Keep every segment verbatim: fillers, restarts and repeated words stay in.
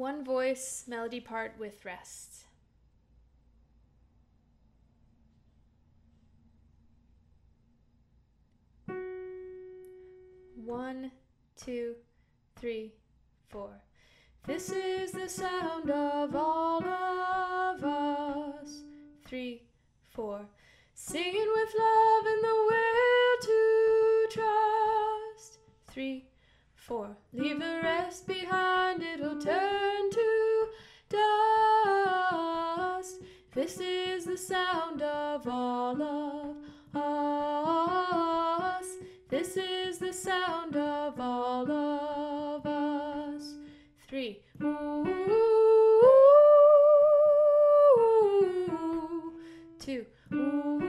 One voice, melody part with rest. One, two, three, four. This is the sound of all of us. Three, four. Singing with love and the will to trust. Three, four. Leave the rest behind, it'll turn to dust. This is the sound of all of us. This is the sound of all of us. Three. Ooh, two. Ooh,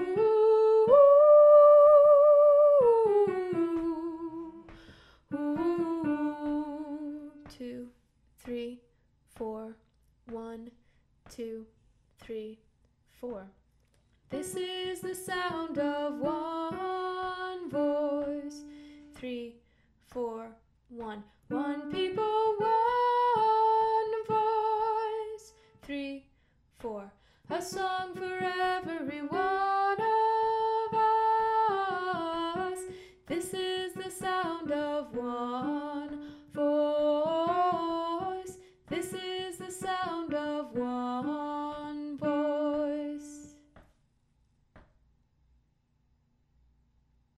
ooh, two, three, four. One, two, three, four. This is the sound of one voice. Three, four, one. One people, one voice. Three, four. A song for everyone.